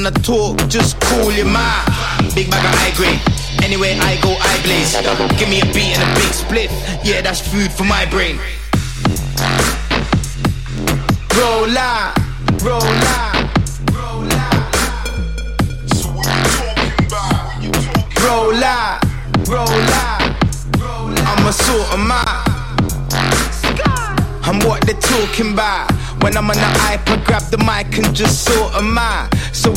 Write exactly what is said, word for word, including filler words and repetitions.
wanna talk, just call your ma. Big bag of high grade. Anywhere I go, I blaze. Give me a beat and a big split. Yeah, that's food for my brain. Roll out, roll out, roll out. So what you talking about? You talking roll out, roll out. I'm a sort of man. I'm what they're talking about. When I'm on the hype, I grab the mic and just sort of man. So